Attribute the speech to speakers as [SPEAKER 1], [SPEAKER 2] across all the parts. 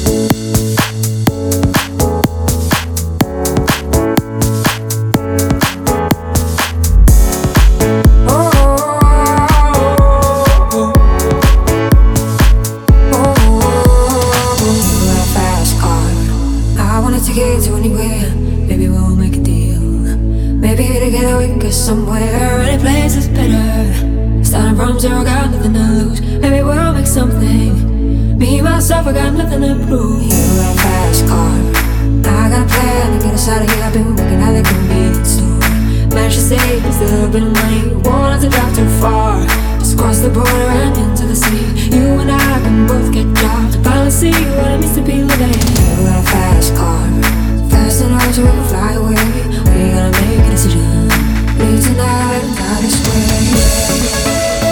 [SPEAKER 1] Get to anywhere, maybe we'll make a deal. Maybe together we can get somewhere. Any place is better. Starting from zero, got nothing to lose. Maybe we'll make something. Me, myself, I got nothing to prove. You got a fast car, I got a plan to get us out of here. I've been working at the convenience store. Managed to save instead of been money. Won't have to drive too far. Just cross the border and into the sea. You and I can both get jobs. Finally see what it means to be living. You got a fast car, fast enough so we can fly away. We gotta make a decision. Leave tonight and die this way.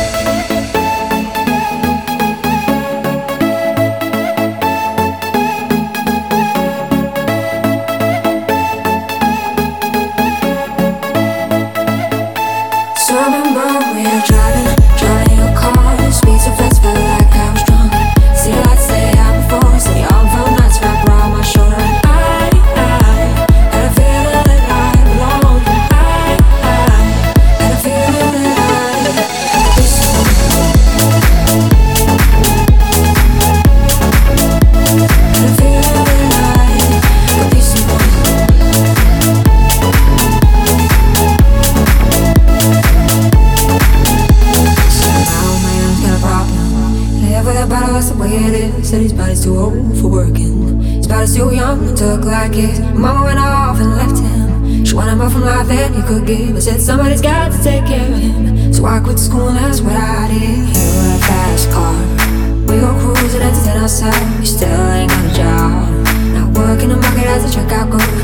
[SPEAKER 1] So I remember we were driving your car. Speed so fast, felt like I was drunk. See the lights lay out before us, and the arm felt nice wrapped around my shoulder. I had a feeling that I belonged. I had a feeling that I could be someone. Had a feeling that I could be someone. Battle, that's the way it is. Said his body's too old for working. His body's too young to look like it. Mama went off and left him. She wanted more from life than he could give. I said somebody's got to take care of him. So I quit school and that's what I did. You got a fast car, we go cruising, entertain ourselves. You still ain't got a job. Not working the market as the checkout goes.